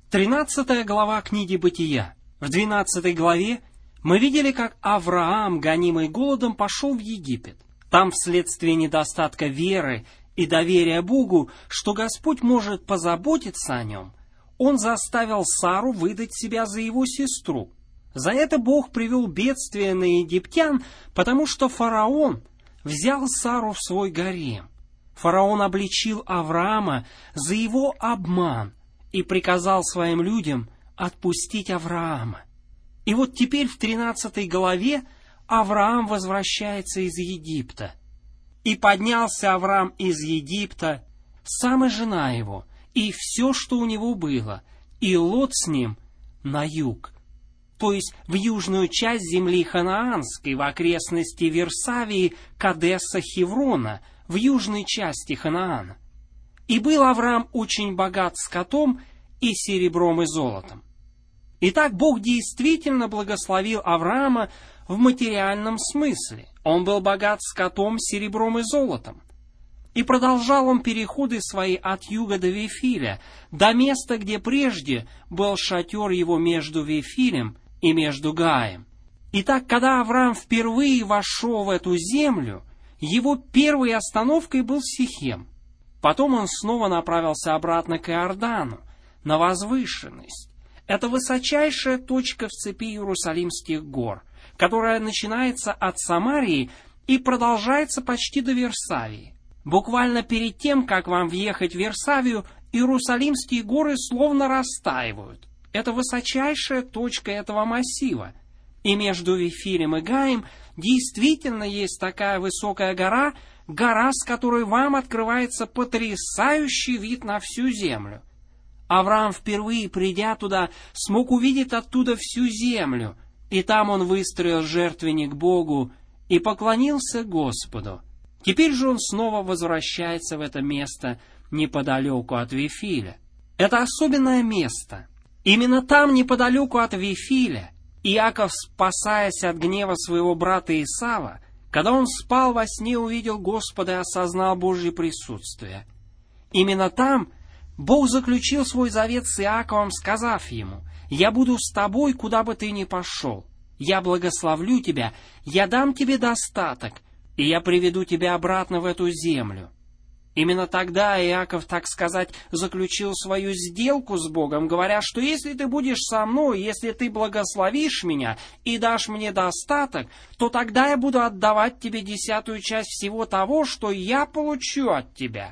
13 глава книги Бытия. В 12 главе мы видели, как Авраам, гонимый голодом, пошел в Египет. Там вследствие недостатка веры и доверия Богу, что Господь может позаботиться о нем, он заставил Сару выдать себя за его сестру. За это Бог привел бедствие на египтян, потому что фараон взял Сару в свой гарем. Фараон обличил Авраама за его обман и приказал своим людям отпустить Авраама. И вот теперь в 13 главе Авраам возвращается из Египта. «И поднялся Авраам из Египта, сам и жена его, и все, что у него было, и Лот с ним на юг», то есть в южную часть земли ханаанской, в окрестности Вирсавии, Кадеса, Хеврона, в южной части Ханаана. «И был Авраам очень богат скотом и серебром и золотом». Итак, Бог действительно благословил Авраама в материальном смысле. Он был богат скотом, серебром и золотом. И продолжал он переходы свои от юга до Вифиля, до места, где прежде был шатер его между Вифилем и между Гаем. Итак, когда Авраам впервые вошел в эту землю, его первой остановкой был Сихем. Потом он снова направился обратно к Иордану, на возвышенность. Это высочайшая точка в цепи Иерусалимских гор, которая начинается от Самарии и продолжается почти до Вирсавии. Буквально перед тем, как вам въехать в Вирсавию, Иерусалимские горы словно растаивают. Это высочайшая точка этого массива. И между Вифилем и Гаем действительно есть такая высокая гора, гора, с которой вам открывается потрясающий вид на всю землю. Авраам, впервые придя туда, смог увидеть оттуда всю землю, и там он выстроил жертвенник Богу и поклонился Господу. Теперь же он снова возвращается в это место неподалеку от Вифиля. Это особенное место. Именно там, неподалеку от Вифиля, Иаков, спасаясь от гнева своего брата Исава, когда он спал во сне, увидел Господа и осознал Божье присутствие. Именно там Бог заключил свой завет с Иаковом, сказав ему: «Я буду с тобой, куда бы ты ни пошел. Я благословлю тебя, я дам тебе достаток, и я приведу тебя обратно в эту землю». Именно тогда Иаков, так сказать, заключил свою сделку с Богом, говоря, что если ты будешь со мной, если ты благословишь меня и дашь мне достаток, то тогда я буду отдавать тебе 10-ю часть всего того, что я получу от тебя.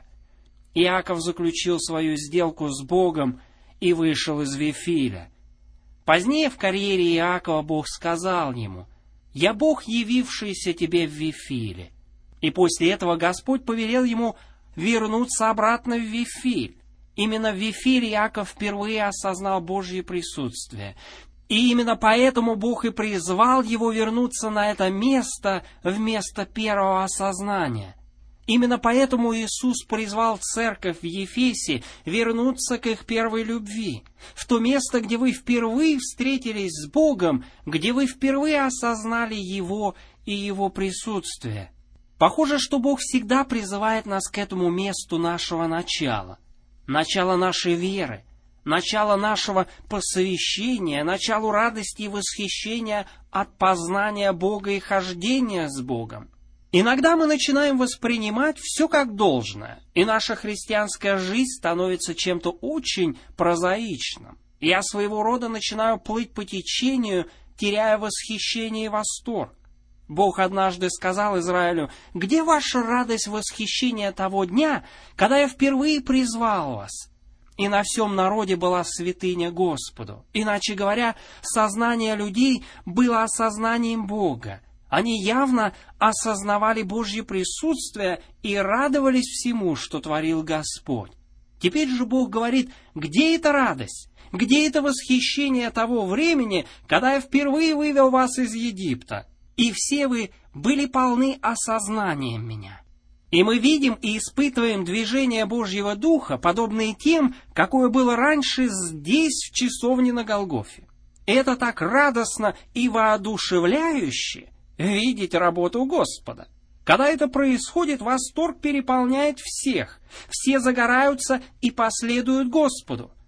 Иаков заключил свою сделку с Богом и вышел из Вифиля. Позднее в карьере Иакова Бог сказал ему: «Я Бог, явившийся тебе в Вифиле». И после этого Господь повелел ему вернуться обратно в Вифиль. Именно в Вифиле Иаков впервые осознал Божье присутствие. И именно поэтому Бог и призвал его вернуться на это место вместо первого осознания. Именно поэтому Иисус призвал церковь в Ефесе вернуться к их первой любви, в то место, где вы впервые встретились с Богом, где вы впервые осознали Его и Его присутствие. Похоже, что Бог всегда призывает нас к этому месту нашего начала, начала нашей веры, начала нашего посвящения, началу радости и восхищения от познания Бога и хождения с Богом. Иногда мы начинаем воспринимать все как должное, и наша христианская жизнь становится чем-то очень прозаичным. Я своего рода начинаю плыть по течению, теряя восхищение и восторг. Бог однажды сказал Израилю: «Где ваша радость восхищения того дня, когда я впервые призвал вас?» И на всем народе была святыня Господу. Иначе говоря, сознание людей было осознанием Бога. Они явно осознавали Божье присутствие и радовались всему, что творил Господь. Теперь же Бог говорит: где эта радость? Где это восхищение того времени, когда я впервые вывел вас из Египта? И все вы были полны осознанием меня. И мы видим и испытываем движение Божьего Духа, подобные тем, какое было раньше здесь, в часовне на Голгофе. Это так радостно и воодушевляюще видеть работу Господа. Когда это происходит, восторг переполняет всех. Все загораются и последуют Господу.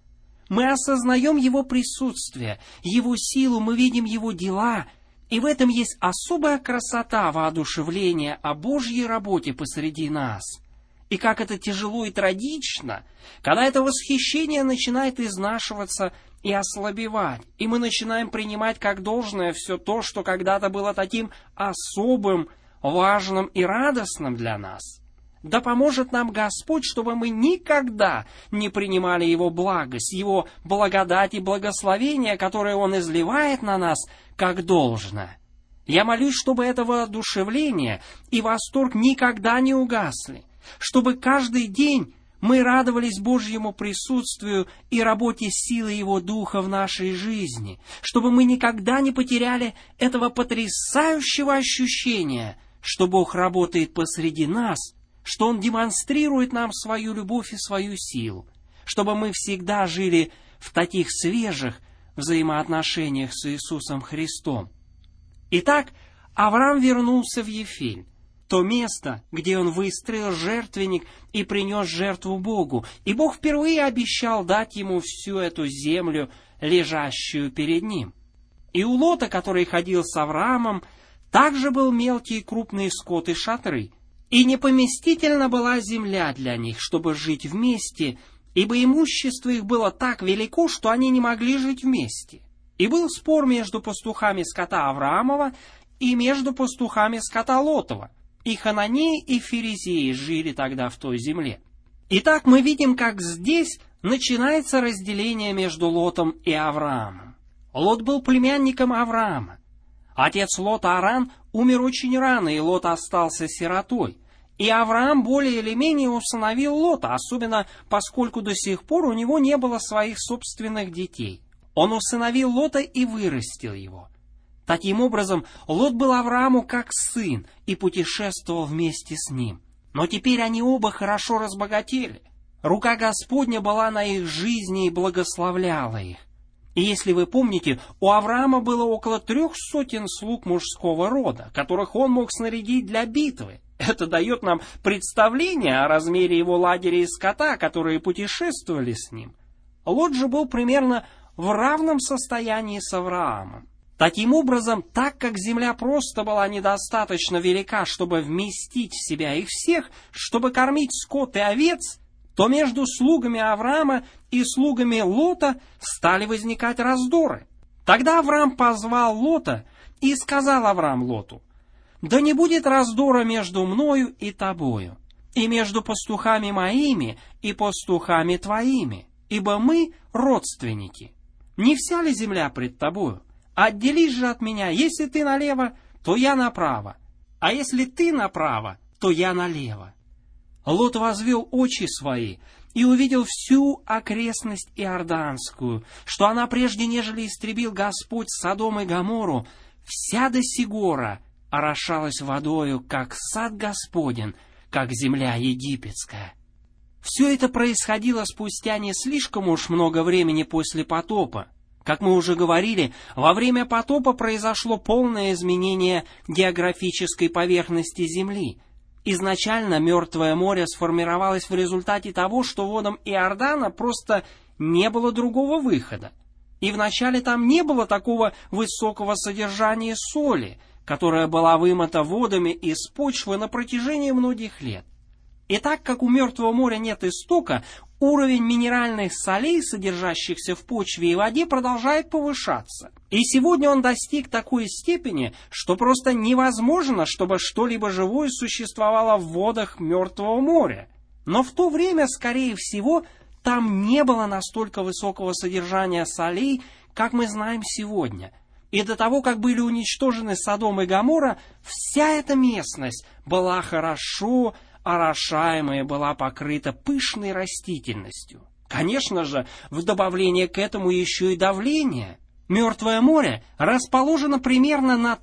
Мы осознаем Его присутствие, Его силу, мы видим Его дела, и в этом есть особая красота воодушевления о Божьей работе посреди нас. И как это тяжело и трагично, когда это восхищение начинает изнашиваться и ослабевать, и мы начинаем принимать как должное все то, что когда-то было таким особым, важным и радостным для нас. Да поможет нам Господь, чтобы мы никогда не принимали Его благость, Его благодать и благословение, которое Он изливает на нас, как должное. Я молюсь, чтобы это воодушевление и восторг никогда не угасли, чтобы каждый день мы радовались Божьему присутствию и работе силы Его Духа в нашей жизни, чтобы мы никогда не потеряли этого потрясающего ощущения, что Бог работает посреди нас, что Он демонстрирует нам свою любовь и свою силу, чтобы мы всегда жили в таких свежих взаимоотношениях с Иисусом Христом. Итак, Авраам вернулся в Ефиль, то место, где он выстроил жертвенник и принес жертву Богу, и Бог впервые обещал дать ему всю эту землю, лежащую перед ним. И у Лота, который ходил с Авраамом, также был мелкий и крупный скот и шатры, и непоместительна была земля для них, чтобы жить вместе, ибо имущество их было так велико, что они не могли жить вместе. И был спор между пастухами скота Авраамова и между пастухами скота Лотова. И хананеи, и ферезеи жили тогда в той земле. Итак, мы видим, как здесь начинается разделение между Лотом и Авраамом. Лот был племянником Авраама. Отец Лота Аран умер очень рано, и Лот остался сиротой. И Авраам более или менее усыновил Лота, особенно поскольку до сих пор у него не было своих собственных детей. Он усыновил Лота и вырастил его. Таким образом, Лот был Аврааму как сын и путешествовал вместе с ним. Но теперь они оба хорошо разбогатели. Рука Господня была на их жизни и благословляла их. И если вы помните, у Авраама было около 300 слуг мужского рода, которых он мог снарядить для битвы. Это дает нам представление о размере его лагеря и скота, которые путешествовали с ним. Лот же был примерно в равном состоянии с Авраамом. Таким образом, так как земля просто была недостаточно велика, чтобы вместить в себя их всех, чтобы кормить скот и овец, то между слугами Авраама и слугами Лота стали возникать раздоры. Тогда Авраам позвал Лота и сказал Авраам Лоту: «Да не будет раздора между мною и тобою, и между пастухами моими и пастухами твоими, ибо мы родственники. Не вся ли земля пред тобою? Отделись же от меня, если ты налево, то я направо, а если ты направо, то я налево». Лот возвел очи свои и увидел всю окрестность Иорданскую, что она прежде, нежели истребил Господь Содом и Гоморру, вся до сих гора орошалась водою, как сад Господен, как земля египетская. Все это происходило спустя не слишком уж много времени после потопа. Как мы уже говорили, во время потопа произошло полное изменение географической поверхности Земли. Изначально Мертвое море сформировалось в результате того, что водам Иордана просто не было другого выхода. И вначале там не было такого высокого содержания соли, которая была вымыта водами из почвы на протяжении многих лет. И так как у Мертвого моря нет истока, уровень минеральных солей, содержащихся в почве и воде, продолжает повышаться. И сегодня он достиг такой степени, что просто невозможно, чтобы что-либо живое существовало в водах Мертвого моря. Но в то время, скорее всего, там не было настолько высокого содержания солей, как мы знаем сегодня. И до того, как были уничтожены Содом и Гоморра, вся эта местность была хорошо орошаемая, была покрыта пышной растительностью. Конечно же, в добавление к этому еще и давление. Мертвое море расположено примерно на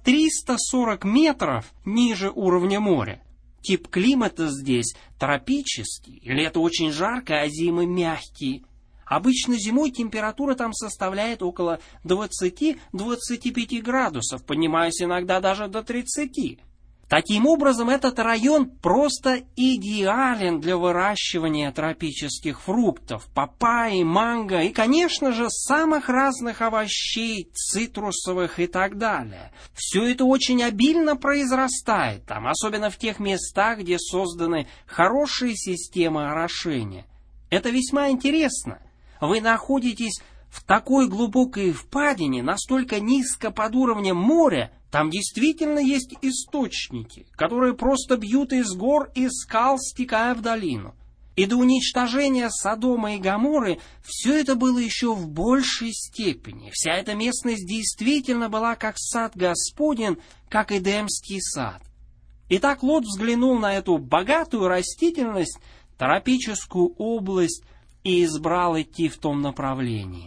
340 метров ниже уровня моря. Тип климата здесь тропический, лето очень жаркое, а зимы мягкие. Обычно зимой температура там составляет около 20-25 градусов, поднимаясь иногда даже до 30. Таким образом, этот район просто идеален для выращивания тропических фруктов, папайи, манго и, конечно же, самых разных овощей, цитрусовых и так далее. Все это очень обильно произрастает там, особенно в тех местах, где созданы хорошие системы орошения. Это весьма интересно. Вы находитесь в такой глубокой впадине, настолько низко под уровнем моря, там действительно есть источники, которые просто бьют из гор и скал, стекая в долину. И до уничтожения Содома и Гоморры все это было еще в большей степени. Вся эта местность действительно была как сад Господень, как Эдемский сад. Итак, Лот взглянул на эту богатую растительность, тропическую область, и избрал идти в том направлении.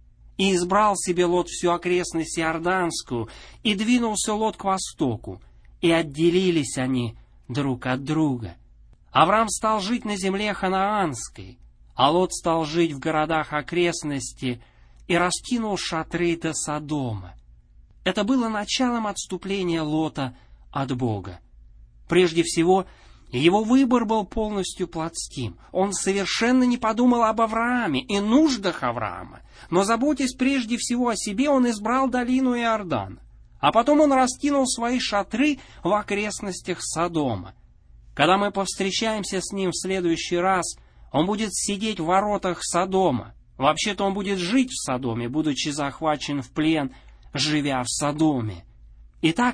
И избрал себе Лот всю окрестность Иорданскую, и двинулся Лот к востоку, и отделились они друг от друга. Авраам стал жить на земле ханаанской, а Лот стал жить в городах окрестности и раскинул шатры до Содома. Это было началом отступления Лота от Бога. Прежде всего, его выбор был полностью плотским. Он совершенно не подумал об Аврааме и нуждах Авраама, но, заботясь прежде всего о себе, он избрал долину Иордана. А потом он раскинул свои шатры в окрестностях Содома. Когда мы повстречаемся с ним в следующий раз, он будет сидеть в воротах Содома. Вообще-то он будет жить в Содоме, будучи захвачен в плен, живя в Содоме. Итак,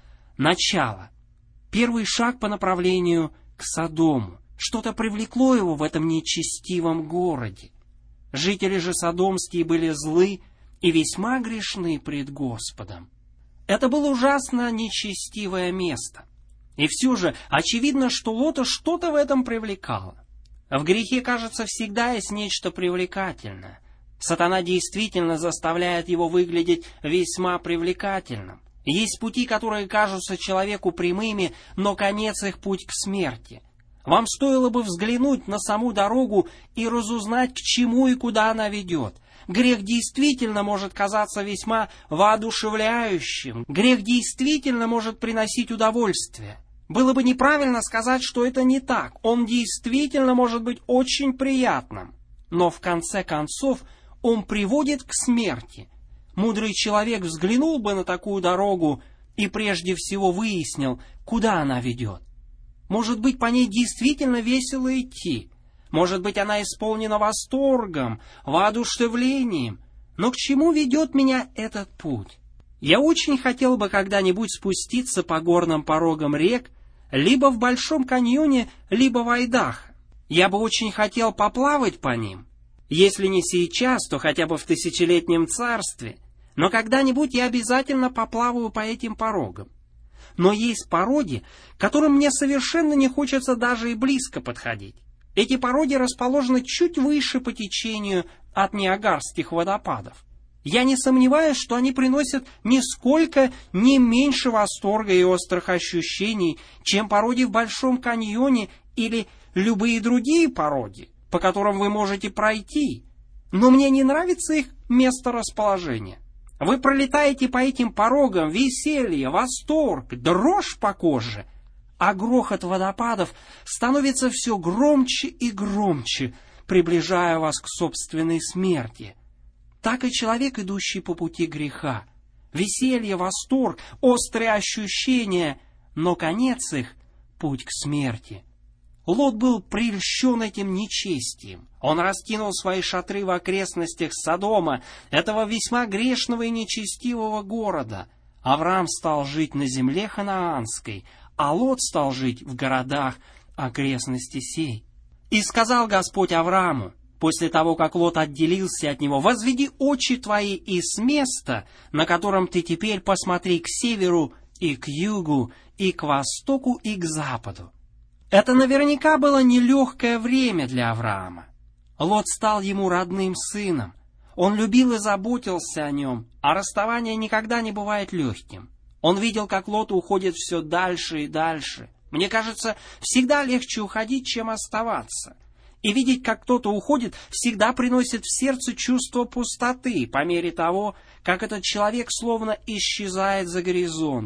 начало. Первый шаг по направлению к Содому. Что-то привлекло его в этом нечестивом городе. Жители же содомские были злы и весьма грешны пред Господом. Это было ужасно нечестивое место. И все же очевидно, что Лота что-то в этом привлекало. В грехе, кажется, всегда есть нечто привлекательное. Сатана действительно заставляет его выглядеть весьма привлекательным. Есть пути, которые кажутся человеку прямыми, но конец их путь к смерти. Вам стоило бы взглянуть на саму дорогу и разузнать, к чему и куда она ведет. Грех действительно может казаться весьма воодушевляющим. Грех действительно может приносить удовольствие. Было бы неправильно сказать, что это не так. Он действительно может быть очень приятным. Но в конце концов он приводит к смерти. Мудрый человек взглянул бы на такую дорогу и прежде всего выяснил, куда она ведет. Может быть, по ней действительно весело идти. Может быть, она исполнена восторгом, воодушевлением. Но к чему ведет меня этот путь? Я очень хотел бы когда-нибудь спуститься по горным порогам рек, либо в Большом каньоне, либо в Айдахо. Я бы очень хотел поплавать по ним. Если не сейчас, то хотя бы в тысячелетнем царстве. Но когда-нибудь я обязательно поплаваю по этим порогам. Но есть пороги, к которым мне совершенно не хочется даже и близко подходить. Эти пороги расположены чуть выше по течению от Ниагарских водопадов. Я не сомневаюсь, что они приносят нисколько не меньше восторга и острых ощущений, чем пороги в Большом каньоне или любые другие пороги, по которым вы можете пройти. Но мне не нравится их месторасположение. Вы пролетаете по этим порогам, веселье, восторг, дрожь по коже, а грохот водопадов становится все громче и громче, приближая вас к собственной смерти. Так и человек, идущий по пути греха. Веселье, восторг, острые ощущения, но конец их — путь к смерти. Лот был прельщен этим нечестием. Он раскинул свои шатры в окрестностях Содома, этого весьма грешного и нечестивого города. Авраам стал жить на земле ханаанской, а Лот стал жить в городах окрестности сей. И сказал Господь Аврааму, после того, как Лот отделился от него: «Возведи очи твои и с места, на котором ты теперь, посмотри к северу и к югу, и к востоку, и к западу». Это наверняка было нелегкое время для Авраама. Лот стал ему родным сыном. Он любил и заботился о нем, а расставание никогда не бывает легким. Он видел, как Лот уходит все дальше и дальше. Мне кажется, всегда легче уходить, чем оставаться. И видеть, как кто-то уходит, всегда приносит в сердце чувство пустоты, по мере того, как этот человек словно исчезает за горизонтом.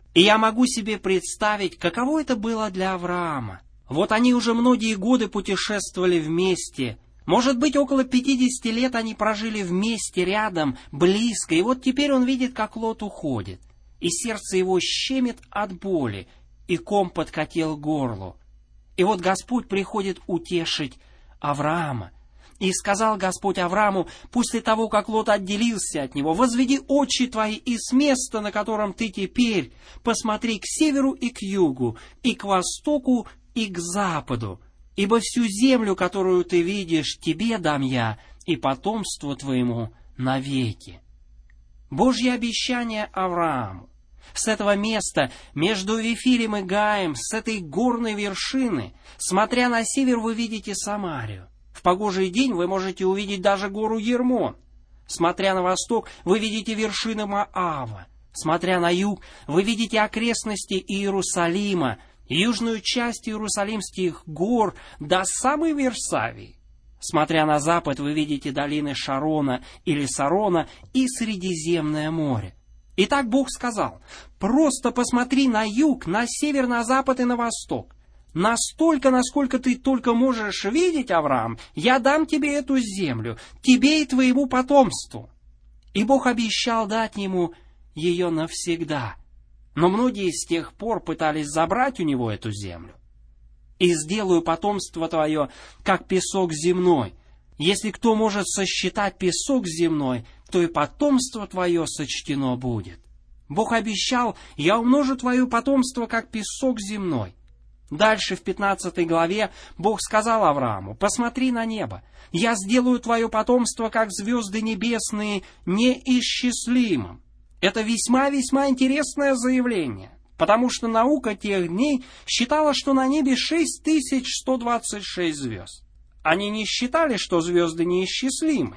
И я могу себе представить, каково это было для Авраама. Вот они уже многие годы путешествовали вместе. Может быть, около 50 лет они прожили вместе, рядом, близко. И вот теперь он видит, как Лот уходит. И сердце его щемит от боли, и ком подкатил к горлу. И вот Господь приходит утешить Авраама. И сказал Господь Аврааму, после того, как Лот отделился от него: «Возведи очи твои, и с места, на котором ты теперь, посмотри к северу и к югу, и к востоку, и к западу, ибо всю землю, которую ты видишь, тебе дам я и потомству твоему навеки». Божье обещание Аврааму. С этого места, между Вифилем и Гаем, с этой горной вершины, смотря на север, вы видите Самарию. В погожий день вы можете увидеть даже гору Ермон. Смотря на восток, вы видите вершины Моава. Смотря на юг, вы видите окрестности Иерусалима, южную часть Иерусалимских гор до самой Вирсавии. Смотря на запад, вы видите долины Шарона или Сарона и Средиземное море. Итак, Бог сказал: просто посмотри на юг, на север, на запад и на восток. Настолько, насколько ты только можешь видеть, Авраам, я дам тебе эту землю, тебе и твоему потомству. И Бог обещал дать ему ее навсегда. Но многие с тех пор пытались забрать у него эту землю. «И сделаю потомство твое, как песок земной. Если кто может сосчитать песок земной, то и потомство твое сочтено будет». Бог обещал: «Я умножу твое потомство, как песок земной». Дальше в 15 главе Бог сказал Аврааму: «Посмотри на небо. Я сделаю твое потомство, как звезды небесные, неисчислимым». Это весьма-весьма интересное заявление, потому что наука тех дней считала, что на небе 6126 звезд. Они не считали, что звезды неисчислимы.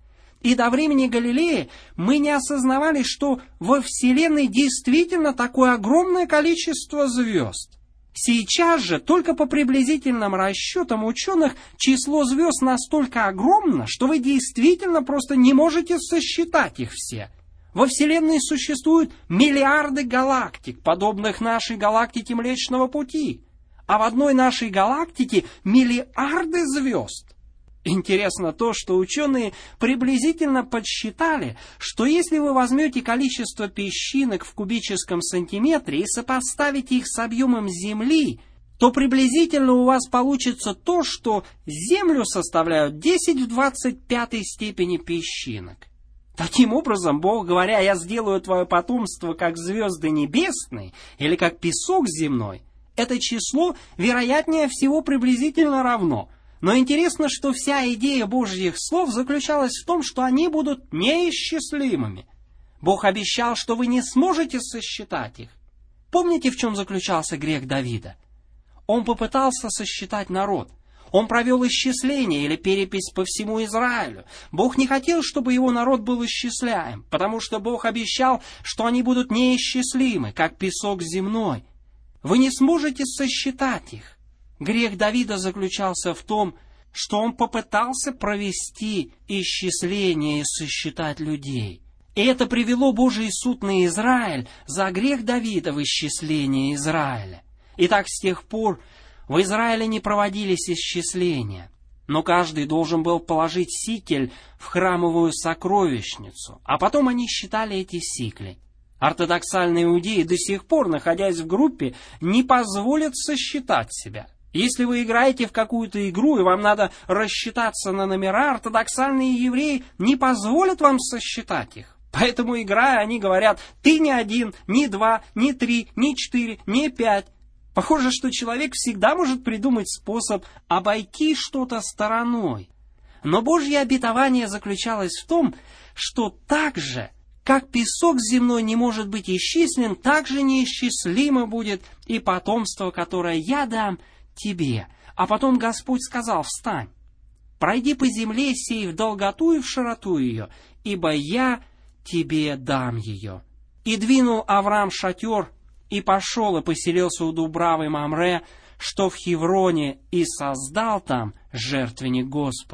И до времени Галилея мы не осознавали, что во Вселенной действительно такое огромное количество звезд. Сейчас же, только по приблизительным расчетам ученых, число звезд настолько огромно, что вы действительно просто не можете сосчитать их все. Во Вселенной существуют миллиарды галактик, подобных нашей галактике Млечного Пути, а в одной нашей галактике миллиарды звезд. Интересно то, что ученые приблизительно подсчитали, что если вы возьмете количество песчинок в кубическом сантиметре и сопоставите их с объемом Земли, то приблизительно у вас получится то, что Землю составляют 10 в 25 степени песчинок. Таким образом, Бог, говоря: «Я сделаю твое потомство, как звезды небесные» или как песок земной, это число, вероятнее всего, приблизительно равно. Но интересно, что вся идея Божьих слов заключалась в том, что они будут неисчислимыми. Бог обещал, что вы не сможете сосчитать их. Помните, в чем заключался грех Давида? Он попытался сосчитать народ. Он провел исчисление или перепись по всему Израилю. Бог не хотел, чтобы его народ был исчисляем, потому что Бог обещал, что они будут неисчислимы, как песок земной. Вы не сможете сосчитать их. Грех Давида заключался в том, что он попытался провести исчисление и сосчитать людей. И это привело Божий суд на Израиль за грех Давида в исчислении Израиля. Итак, с тех пор в Израиле не проводились исчисления, но каждый должен был положить сикель в храмовую сокровищницу, а потом они считали эти сикли. Ортодоксальные иудеи до сих пор, находясь в группе, не позволят сосчитать себя. Если вы играете в какую-то игру, и вам надо рассчитаться на номера, ортодоксальные евреи не позволят вам сосчитать их. Поэтому, играя, они говорят: «Ты не 1, не 2, не 3, не 4, не 5». Похоже, что человек всегда может придумать способ обойти что-то стороной. Но Божье обетование заключалось в том, что так же, как песок земной не может быть исчислен, так же неисчислимо будет и потомство, которое я дам тебе. А потом Господь сказал: «Встань, пройди по земле сей в долготу и в широту ее, ибо я тебе дам ее». И двинул Авраам шатер, и пошел и поселился у Дубравы Мамре, что в Хевроне, и создал там жертвенник Господу.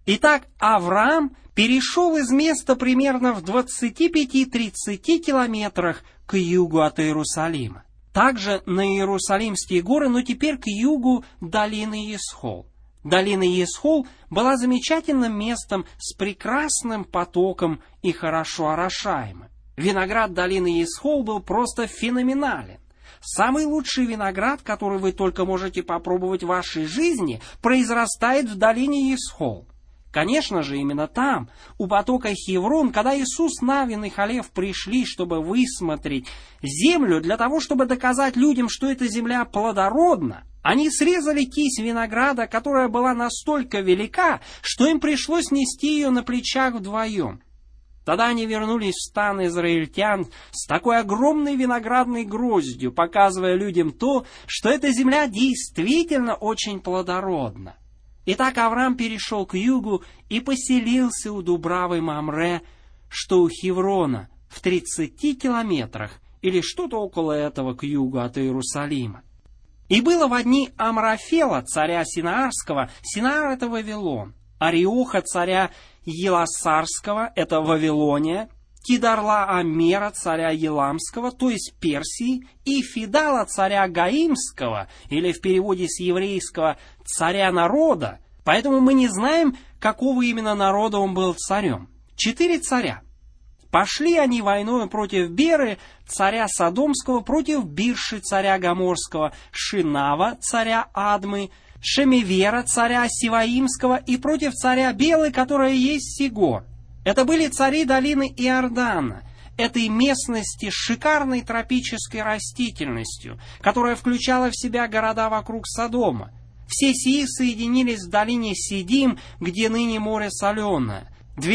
Итак, Авраам перешел из места примерно в 25-30 километрах к югу от Иерусалима. Также на Иерусалимские горы, но теперь к югу долины Есхол. Долина Есхол была замечательным местом с прекрасным потоком и хорошо орошаемым. Виноград долины Есхол был просто феноменален. Самый лучший виноград, который вы только можете попробовать в вашей жизни, произрастает в долине Есхол. Конечно же, именно там, у потока Хеврон, когда Иисус, Навин и Халев пришли, чтобы высмотреть землю, для того, чтобы доказать людям, что эта земля плодородна, они срезали кись винограда, которая была настолько велика, что им пришлось нести ее на плечах вдвоем. Тогда они вернулись в стан израильтян с такой огромной виноградной гроздью, показывая людям то, что эта земля действительно очень плодородна. Итак, Авраам перешел к югу и поселился у Дубравы Мамре, что у Хеврона, в 30 километрах, или что-то около этого к югу от Иерусалима. И было во дни Амрафела, царя Синаарского, Синаар — это Вавилон, Ариоха, царя Еласарского, это Вавилония, Кидарла-Амера, царя Еламского, то есть Персии, и Фидала, царя Гаимского, или в переводе с еврейского «царя народа». Поэтому мы не знаем, какого именно народа он был царем. 4 царя. Пошли они войною против Беры, царя Содомского, против Бирши, царя Гоморского, Шинава, царя Адмы, Шемевера, царя Сиваимского, и против царя Белы, которая есть Сигор. Это были цари долины Иордана, этой местности с шикарной тропической растительностью, которая включала в себя города вокруг Содома. Все сии соединились в долине Сидим, где ныне море соленое.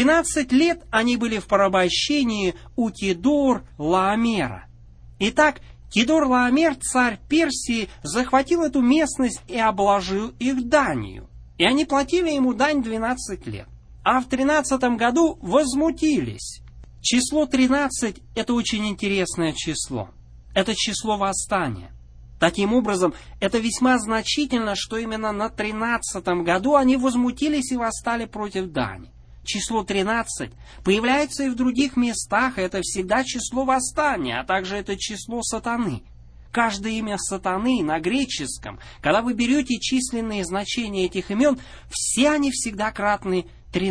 12 лет они были в порабощении у Кедор-Лаомера. Итак, Кедор-Лаомер, царь Персии, захватил эту местность и обложил их данью. И они платили ему дань 12 лет. А в 13 году возмутились. Число 13 – это очень интересное число. Это число восстания. Таким образом, это весьма значительно, что именно на 13 году они возмутились и восстали против дани. Число 13 появляется и в других местах, и это всегда число восстания, а также это число сатаны. Каждое имя сатаны на греческом, когда вы берете численные значения этих имен, все они всегда кратны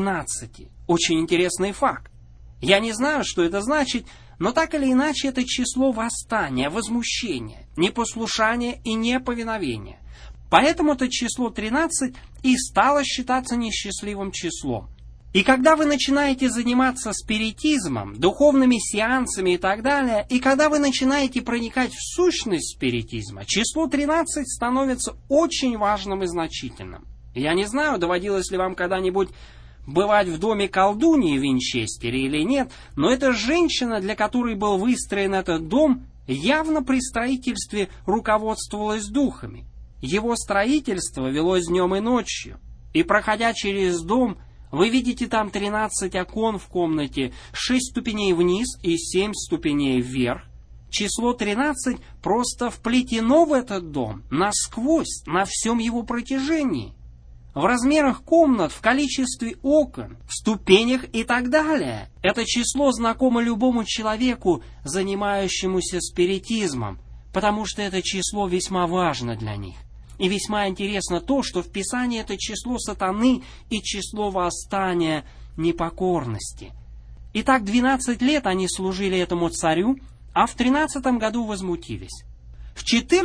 13. Очень интересный факт. Я не знаю, что это значит, но так или иначе это число восстания, возмущения, непослушания и неповиновения. Поэтому это число 13 и стало считаться несчастливым числом. И когда вы начинаете заниматься спиритизмом, духовными сеансами и так далее, и когда вы начинаете проникать в сущность спиритизма, число 13 становится очень важным и значительным. Я не знаю, доводилось ли вам когда-нибудь бывать в доме колдуньи в Винчестере или нет, но эта женщина, для которой был выстроен этот дом, явно при строительстве руководствовалась духами. Его строительство велось днем и ночью, и, проходя через дом, вы видите там 13 окон в комнате, 6 ступеней вниз и 7 ступеней вверх. Число 13 просто вплетено в этот дом, насквозь, на всем его протяжении. В размерах комнат, в количестве окон, в ступенях и так далее. Это число знакомо любому человеку, занимающемуся спиритизмом, потому что это число весьма важно для них. И весьма интересно то, что в Писании это число сатаны и число восстания непокорности. Итак, 12 лет они служили этому царю, а в 13 году возмутились. В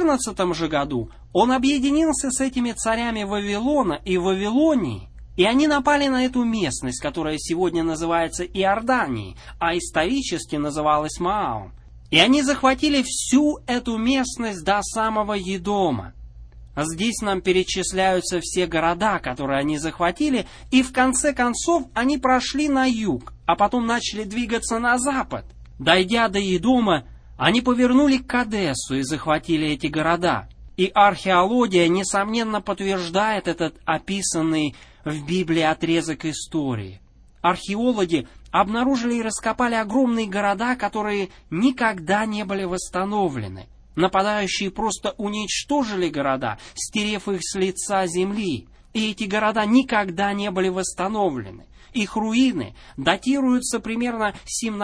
14 же году он объединился с этими царями Вавилона и Вавилонии, и они напали на эту местность, которая сегодня называется Иорданией, а исторически называлась Маавом. И они захватили всю эту местность до самого Едома. Здесь нам перечисляются все города, которые они захватили, и в конце концов они прошли на юг, а потом начали двигаться на запад. Дойдя до Едома, они повернули к Кадесу и захватили эти города. И археология, несомненно, подтверждает этот описанный в Библии отрезок истории. Археологи обнаружили и раскопали огромные города, которые никогда не были восстановлены. Нападающие просто уничтожили города, стерев их с лица земли. и эти города никогда не были восстановлены. Их руины датируются примерно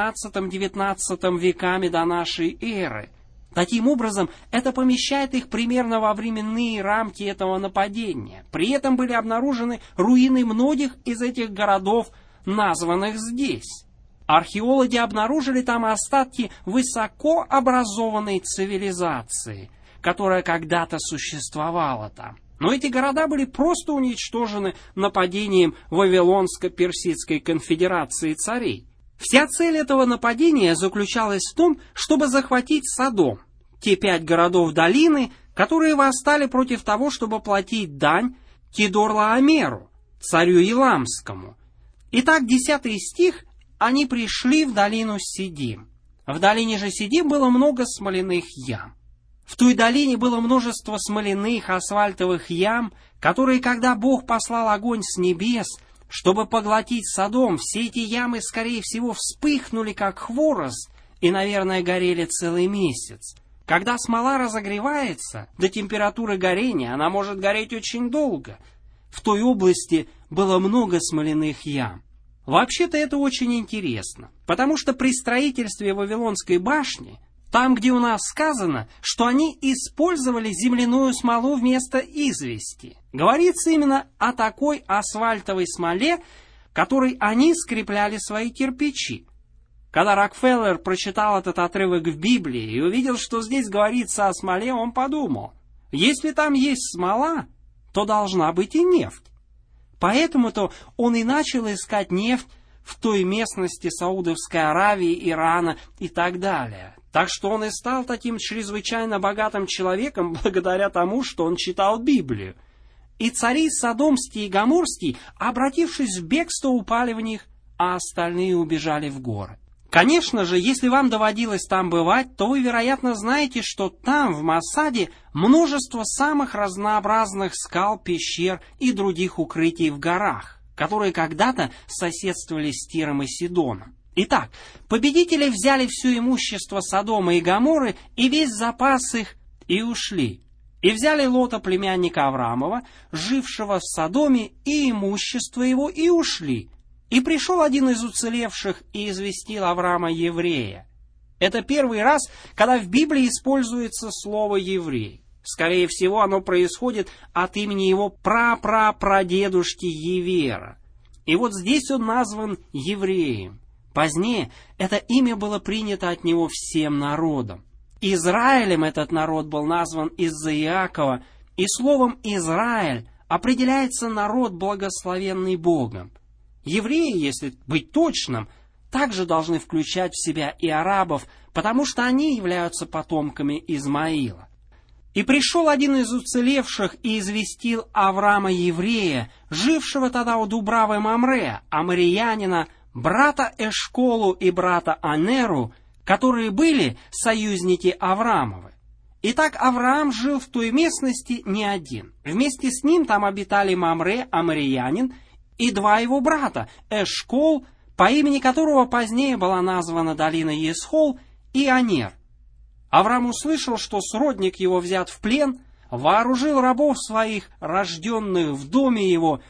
17-19 веками до нашей эры. Таким образом, это помещает их примерно во временные рамки этого нападения. При этом были обнаружены руины многих из этих городов, названных здесь. Археологи обнаружили там остатки высоко образованной цивилизации, которая когда-то существовала там. Но эти города были просто уничтожены нападением Вавилонско-Персидской конфедерации царей. Вся цель этого нападения заключалась в том, чтобы захватить Содом, те 5 городов долины, которые восстали против того, чтобы платить дань Кедорлаомеру, царю Еламскому. Итак, 10 стих, они пришли в долину Сидим. В долине же Сидим было много смоляных ям. В той долине было множество смоляных асфальтовых ям, которые, когда Бог послал огонь с небес, чтобы поглотить Содом, все эти ямы, скорее всего, вспыхнули, как хворост, и, наверное, горели целый месяц. Когда смола разогревается до температуры горения, она может гореть очень долго. В той области было много смоляных ям. Вообще-то это очень интересно, потому что при строительстве Вавилонской башни, там, где у нас сказано, что они использовали земляную смолу вместо извести, говорится именно о такой асфальтовой смоле, которой они скрепляли свои кирпичи. Когда Рокфеллер прочитал этот отрывок в Библии и увидел, что здесь говорится о смоле, он подумал, если там есть смола, то должна быть и нефть. Поэтому-то он и начал искать нефть в той местности Саудовской Аравии, Ирана и так далее. Так что он и стал таким чрезвычайно богатым человеком благодаря тому, что он читал Библию. И цари Содомский и Гоморский, обратившись в бегство, упали в них, а остальные убежали в горы. Конечно же, если вам доводилось там бывать, то вы, вероятно, знаете, что там, в Масаде, множество самых разнообразных скал, пещер и других укрытий в горах, которые когда-то соседствовали с Тиром и Сидоном. Итак, победители взяли все имущество Содома и Гоморры и весь запас их, и ушли. И взяли Лота, племянника Авраамова, жившего в Содоме, и имущество его, и ушли. И пришел один из уцелевших и известил Авраама еврея. Это первый раз, когда в Библии используется слово «еврей». Скорее всего, оно происходит от имени его прапрапрадедушки Евера. И вот здесь он назван евреем. Позднее это имя было принято от него всем народом. Израилем этот народ был назван из-за Иакова, и словом «Израиль» определяется народ, благословенный Богом. Евреи, если быть точным, также должны включать в себя и арабов, потому что они являются потомками Измаила. «И пришел один из уцелевших и известил Авраама еврея, жившего тогда у Дубравы Мамре, амариянина, брата Эшколу и брата Анеру, которые были союзники Авраамовы. Итак, Авраам жил в той местности не один. Вместе с ним там обитали Мамре, амариянин, и 2 его брата, Эшкол, по имени которого позднее была названа долина Есхол, и Анер. Авраам услышал, что сродник его взят в плен, вооружил рабов своих, рожденных в доме его,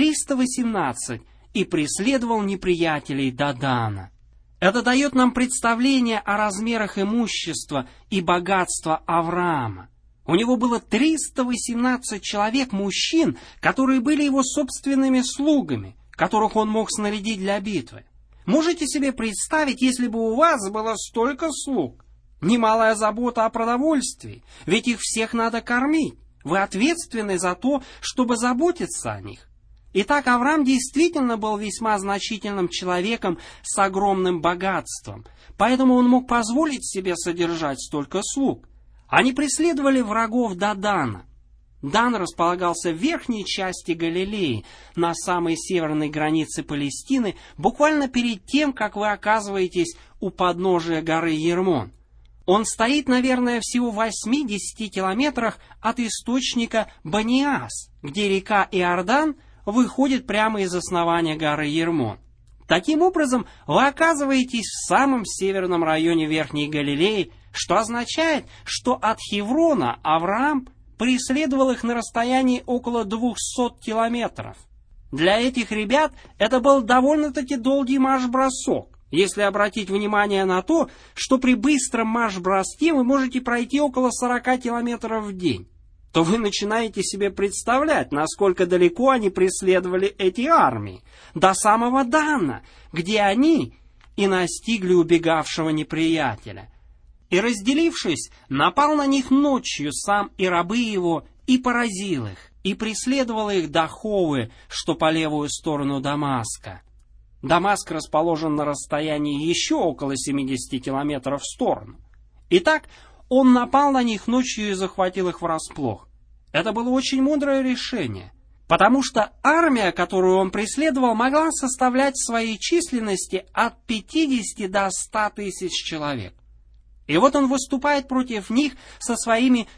318, и преследовал неприятелей до Дана. Это дает нам представление о размерах имущества и богатства Авраама. У него было 318 человек, мужчин, которые были его собственными слугами, которых он мог снарядить для битвы. Можете себе представить, если бы у вас было столько слуг? Немалая забота о продовольствии, ведь их всех надо кормить. Вы ответственны за то, чтобы заботиться о них. Итак, Авраам действительно был весьма значительным человеком с огромным богатством, поэтому он мог позволить себе содержать столько слуг. Они преследовали врагов до Дана. Дан располагался в верхней части Галилеи, на самой северной границе Палестины, буквально перед тем, как вы оказываетесь у подножия горы Ермон. Он стоит, наверное, всего в 8-10 километрах от источника Баниас, где река Иордан выходит прямо из основания горы Ермон. Таким образом, вы оказываетесь в самом северном районе Верхней Галилеи, что означает, что от Хеврона Авраам преследовал их на расстоянии около 200 километров. Для этих ребят это был довольно-таки долгий марш-бросок, если обратить внимание на то, что при быстром марш-броске вы можете пройти около 40 километров в день, то вы начинаете себе представлять, насколько далеко они преследовали эти армии, до самого Дана, где они и настигли убегавшего неприятеля. И, разделившись, напал на них ночью сам и рабы его, и поразил их, и преследовал их до Ховы, что по левую сторону Дамаска. Дамаск расположен на расстоянии еще около 70 километров в сторону. Итак, он напал на них ночью и захватил их врасплох. Это было очень мудрое решение, потому что армия, которую он преследовал, могла составлять в своей численности от 50 до 100 тысяч человек. И вот он выступает против них со своими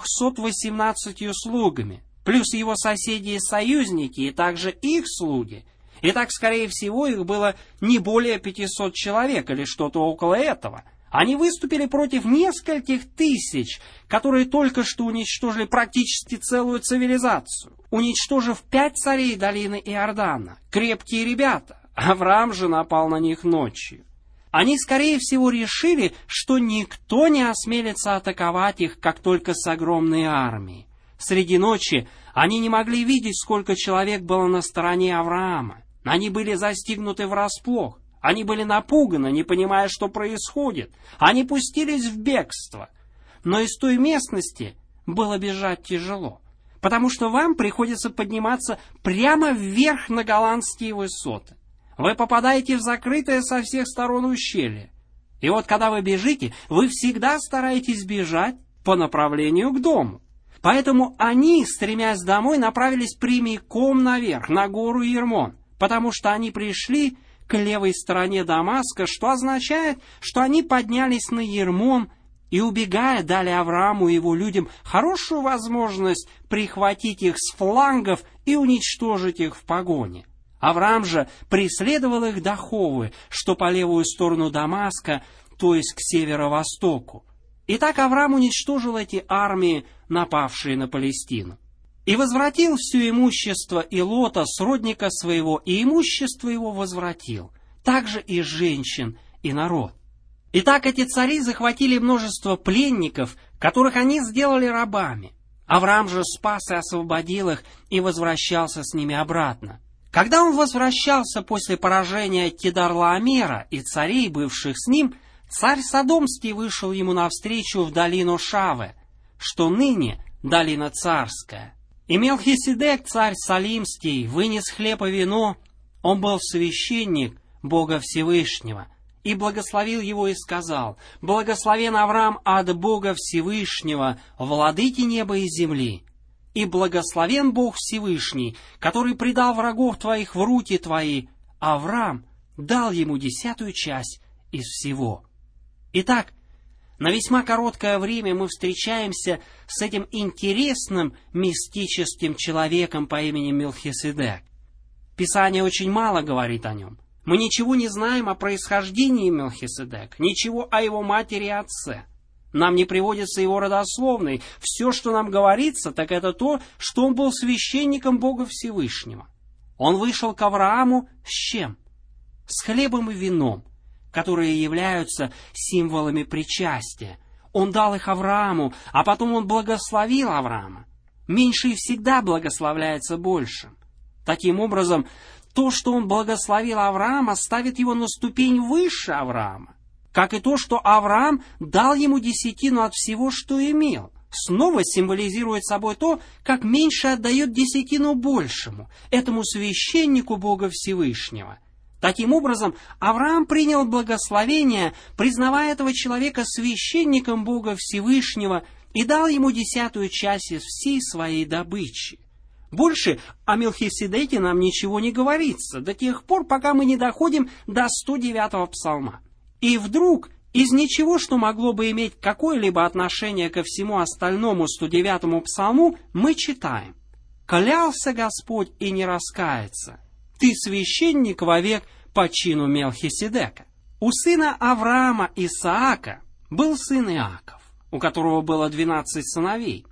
318 слугами, плюс его соседи и союзники, и также их слуги. И так, скорее всего, их было не более 500 человек или что-то около этого. Они выступили против нескольких тысяч, которые только что уничтожили практически целую цивилизацию, уничтожив 5 царей долины Иордана, крепкие ребята. Авраам же напал на них ночью. Они, скорее всего, решили, что никто не осмелится атаковать их, как только с огромной армией. Среди ночи они не могли видеть, сколько человек было на стороне Авраама. Они были застигнуты врасплох. Они были напуганы, не понимая, что происходит. Они пустились в бегство. Но из той местности было бежать тяжело, потому что вам приходится подниматься прямо вверх на голландские высоты. Вы попадаете в закрытое со всех сторон ущелье. И вот когда вы бежите, вы всегда стараетесь бежать по направлению к дому. Поэтому они, стремясь домой, направились прямиком наверх, на гору Ермон, потому что они пришли к левой стороне Дамаска, что означает, что они поднялись на Ермон и, убегая, дали Аврааму и его людям хорошую возможность прихватить их с флангов и уничтожить их в погоне. Авраам же преследовал их до Ховы, что по левую сторону Дамаска, то есть к северо-востоку. Итак, Авраам уничтожил эти армии, напавшие на Палестину, и возвратил все имущество и Лота, сродника своего, и имущество его возвратил, также и женщин, и народ. Итак, эти цари захватили множество пленников, которых они сделали рабами. Авраам же спас и освободил их, и возвращался с ними обратно. Когда он возвращался после поражения Кедар-Лаомера и царей, бывших с ним, царь Содомский вышел ему навстречу в долину Шаве, что ныне долина царская. И Мелхиседек, царь Салимский, вынес хлеб и вино, он был священник Бога Всевышнего, и благословил его и сказал: «Благословен Авраам от Бога Всевышнего, владыки неба и земли, и благословен Бог Всевышний, который предал врагов твоих в руки твои». Авраам дал ему 10-ю часть из всего. Итак, на весьма короткое время мы встречаемся с этим интересным мистическим человеком по имени Мелхиседек. Писание очень мало говорит о нем. Мы ничего не знаем о происхождении Мелхиседека, ничего о его матери и отце. Нам не приводится его родословный. Все, что нам говорится, так это то, что он был священником Бога Всевышнего. Он вышел к Аврааму с чем? С хлебом и вином, которые являются символами причастия. Он дал их Аврааму, а потом он благословил Авраама. Меньший всегда благословляется большим. Таким образом, то, что он благословил Авраама, ставит его на ступень выше Авраама, как и то, что Авраам дал ему десятину от всего, что имел. Снова символизирует собой то, как меньше отдает десятину большему, этому священнику Бога Всевышнего. Таким образом, Авраам принял благословение, признавая этого человека священником Бога Всевышнего, и дал ему 10-ю часть из всей своей добычи. Больше о Мелхиседеке нам ничего не говорится, до тех пор, пока мы не доходим до 109-го псалма. И вдруг, из ничего, что могло бы иметь какое-либо отношение ко всему остальному 109-му псалму, мы читаем: «Клялся Господь и не раскается, ты священник вовек по чину Мелхиседека». У сына Авраама Исаака был сын Иаков, у которого было 12 сыновей.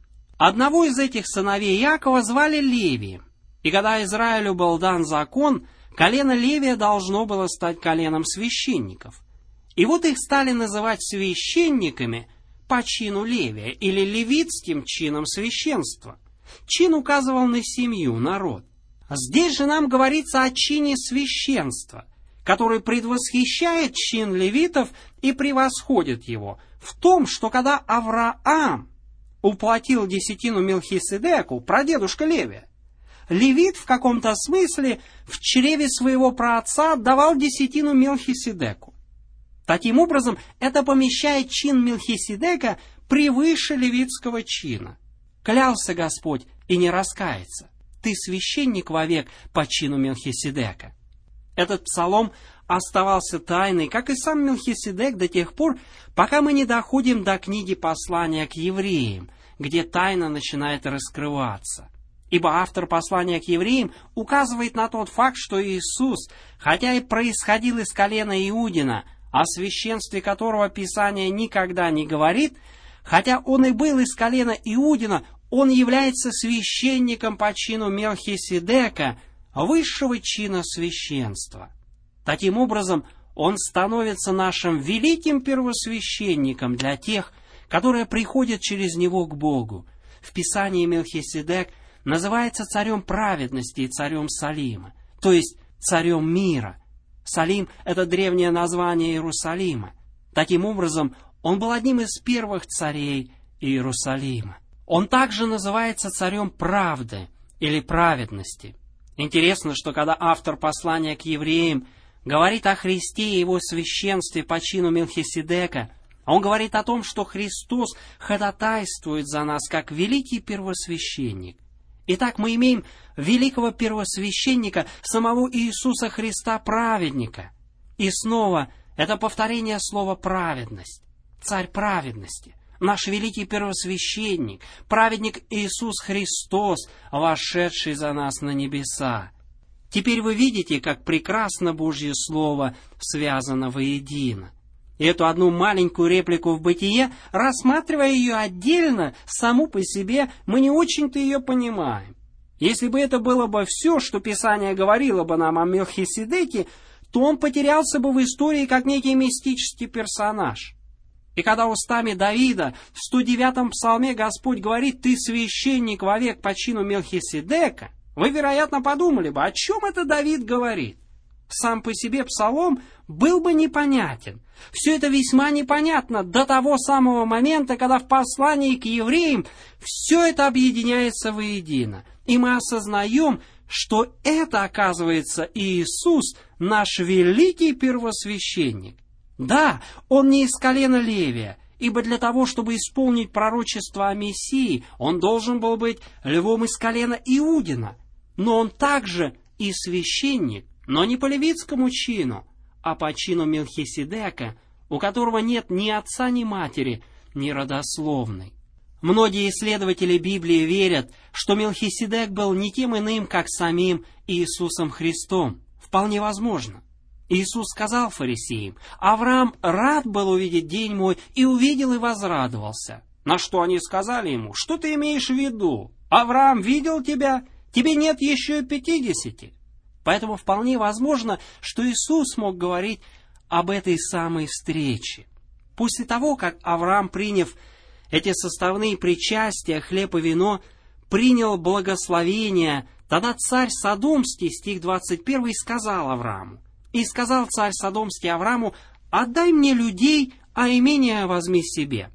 Одного из этих сыновей Иакова звали Левием. И когда Израилю был дан закон, колено Левия должно было стать коленом священников. И вот их стали называть священниками по чину Левия или левитским чином священства. Чин указывал на семью, народ. Здесь же нам говорится о чине священства, который предвосхищает чин левитов и превосходит его в том, что когда Авраам уплатил десятину Мелхиседеку, прадедушка Левия, левит в каком-то смысле в чреве своего праотца отдавал десятину Мелхиседеку. Таким образом, это помещает чин Мелхиседека превыше левитского чина. Клялся Господь и не раскается. Ты священник вовек по чину Мелхиседека. Этот псалом оставался тайной, как и сам Мелхиседек, до тех пор, пока мы не доходим до книги послания к евреям, где тайна начинает раскрываться. Ибо автор послания к евреям указывает на тот факт, что Иисус, хотя и происходил из колена Иудина, о священстве которого Писание никогда не говорит, хотя он и был из колена Иудина, он является священником по чину Мелхиседека, высшего чина священства. Таким образом, он становится нашим великим первосвященником для тех, которые приходят через него к Богу. В Писании Мелхиседек называется царем праведности и царем Салима, то есть царем мира. Салим – это древнее название Иерусалима. Таким образом, он был одним из первых царей Иерусалима. Он также называется царем правды или праведности. Интересно, что когда автор послания к евреям говорит о Христе и его священстве по чину Мелхиседека, он говорит о том, что Христос ходатайствует за нас как великий первосвященник. Итак, мы имеем великого первосвященника, самого Иисуса Христа, праведника. И снова это повторение слова «праведность». Царь праведности, наш великий первосвященник, праведник Иисус Христос, вошедший за нас на небеса. Теперь вы видите, как прекрасно Божье Слово связано воедино. И эту одну маленькую реплику в Бытие, рассматривая ее отдельно, саму по себе, мы не очень-то ее понимаем. Если бы это было бы все, что Писание говорило бы нам о Мелхиседеке, то он потерялся бы в истории как некий мистический персонаж. И когда устами Давида в 109-м псалме Господь говорит «Ты священник вовек по чину Мелхиседека», вы, вероятно, подумали бы, о чем это Давид говорит. Сам по себе псалом был бы непонятен. Все это весьма непонятно до того самого момента, когда в послании к евреям все это объединяется воедино. И мы осознаем, что это, оказывается, Иисус, наш великий первосвященник. Да, он не из колена Левия, ибо для того, чтобы исполнить пророчество о Мессии, он должен был быть львом из колена Иудина. Но он также и священник, но не по левитскому чину, а по чину Мелхиседека, у которого нет ни отца, ни матери, ни родословной. Многие исследователи Библии верят, что Мелхиседек был никем иным, как самим Иисусом Христом. Вполне возможно. Иисус сказал фарисеям: «Авраам рад был увидеть день мой, и увидел и возрадовался». На что они сказали ему: «Что ты имеешь в виду? Авраам видел тебя? Тебе нет еще и 50». Поэтому вполне возможно, что Иисус мог говорить об этой самой встрече. После того, как Авраам, приняв эти составные причастия, хлеб и вино, принял благословение, тогда царь Содомский, стих 21, сказал Аврааму: «И сказал царь Содомский Аврааму: отдай мне людей, а имение возьми себе.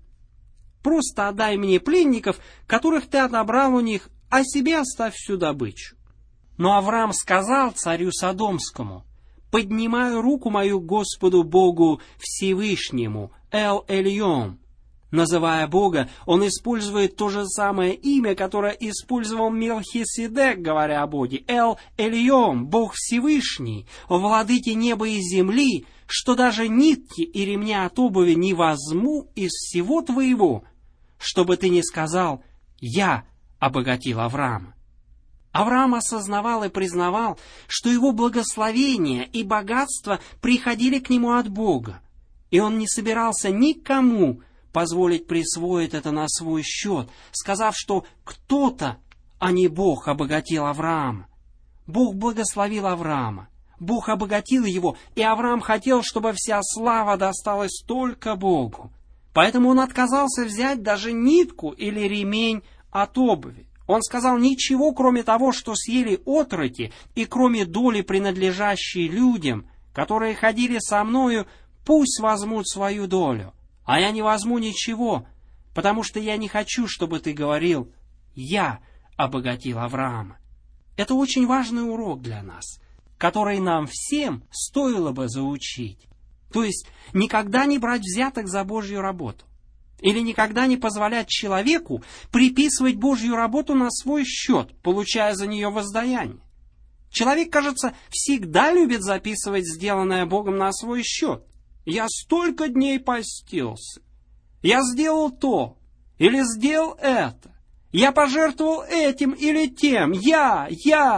Просто отдай мне пленников, которых ты отобрал у них, а себе оставь всю добычу». Но Авраам сказал царю Содомскому: «Поднимаю руку мою к Господу Богу Всевышнему, Эл-Эльон». Называя Бога, он использует то же самое имя, которое использовал Мелхиседек, говоря о Боге. Эл-Эльон, Бог Всевышний, владыки неба и земли, что даже нитки и ремня от обуви не возьму из всего твоего, чтобы ты не сказал: «Я обогатил Авраама». Авраам осознавал и признавал, что его благословение и богатство приходили к нему от Бога, и он не собирался никому позволить присвоить это на свой счет, сказав, что кто-то, а не Бог, обогатил Авраама. Бог благословил Авраама. Бог обогатил его, и Авраам хотел, чтобы вся слава досталась только Богу. Поэтому он отказался взять даже нитку или ремень от обуви. Он сказал: ничего, кроме того, что съели отроки, и кроме доли, принадлежащей людям, которые ходили со мною, пусть возьмут свою долю. А я не возьму ничего, потому что я не хочу, чтобы ты говорил: я обогатил Авраама. Это очень важный урок для нас, который нам всем стоило бы заучить. То есть никогда не брать взяток за Божью работу. Или никогда не позволять человеку приписывать Божью работу на свой счет, получая за нее воздаяние. Человек, кажется, всегда любит записывать сделанное Богом на свой счет. Я столько дней постился. Я сделал то, или сделал это. Я пожертвовал этим или тем. Я.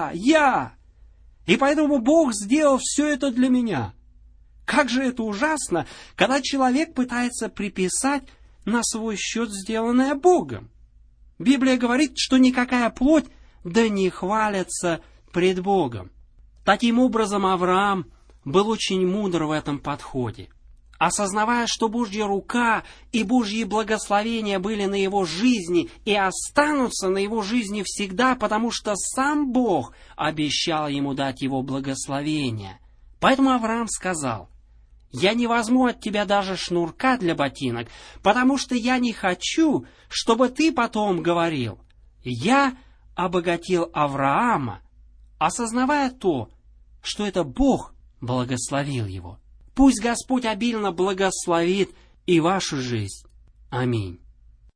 И поэтому Бог сделал все это для меня. Как же это ужасно, когда человек пытается приписать на свой счет сделанное Богом. Библия говорит, что никакая плоть да не хвалится пред Богом. Таким образом, Авраам был очень мудр в этом подходе. Осознавая, что Божья рука и Божьи благословения были на его жизни и останутся на его жизни всегда, потому что сам Бог обещал ему дать его благословение. Поэтому Авраам сказал: «Я не возьму от тебя даже шнурка для ботинок, потому что я не хочу, чтобы ты потом говорил: я обогатил Авраама», осознавая то, что это Бог благословил его. Пусть Господь обильно благословит и вашу жизнь. Аминь.